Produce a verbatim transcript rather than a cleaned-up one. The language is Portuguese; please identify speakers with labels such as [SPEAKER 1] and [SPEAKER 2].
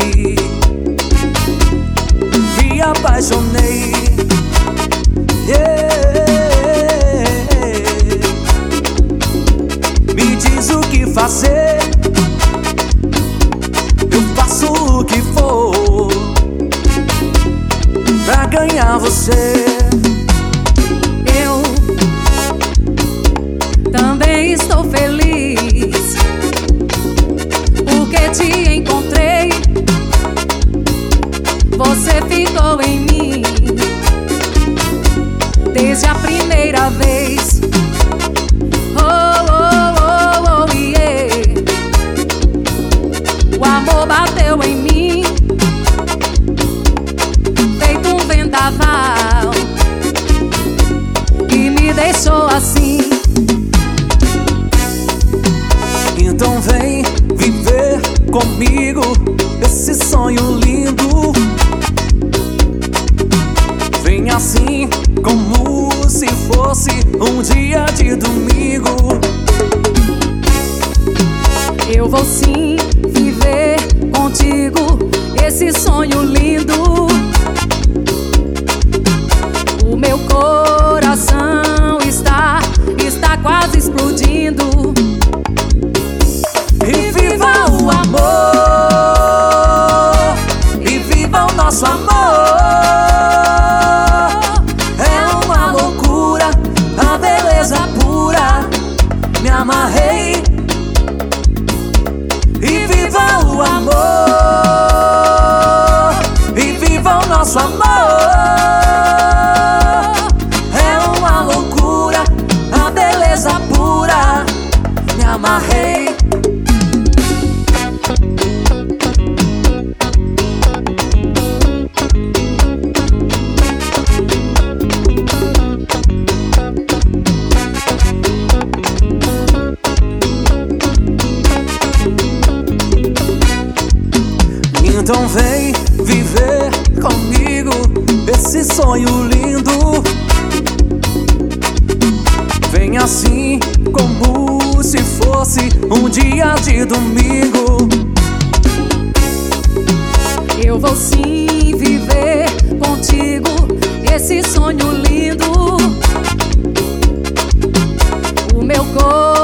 [SPEAKER 1] Me apaixonei, yeah. Me diz o que fazer, eu faço o que for pra ganhar você.
[SPEAKER 2] Eu também estou feliz porque te encontrei. Você ficou em mim desde a primeira vez. Oh, oh, oh, oh, yeah. O amor bateu em mim feito um vendaval e me deixou assim.
[SPEAKER 1] Então vem viver comigo esse sonho lindo. Vem assim como se fosse um dia de domingo.
[SPEAKER 2] Eu vou sim viver contigo esse sonho lindo. O meu coração está, está quase explodindo.
[SPEAKER 1] E viva o amor, e viva o nosso amor. É uma loucura, a beleza pura. Me amarrei. E viva o amor, e viva o nosso amor. É uma loucura, a beleza pura. Me amarrei. Então vem viver comigo esse sonho lindo. Vem assim como se fosse um dia de domingo.
[SPEAKER 2] Eu vou sim viver contigo esse sonho lindo. O meu corpo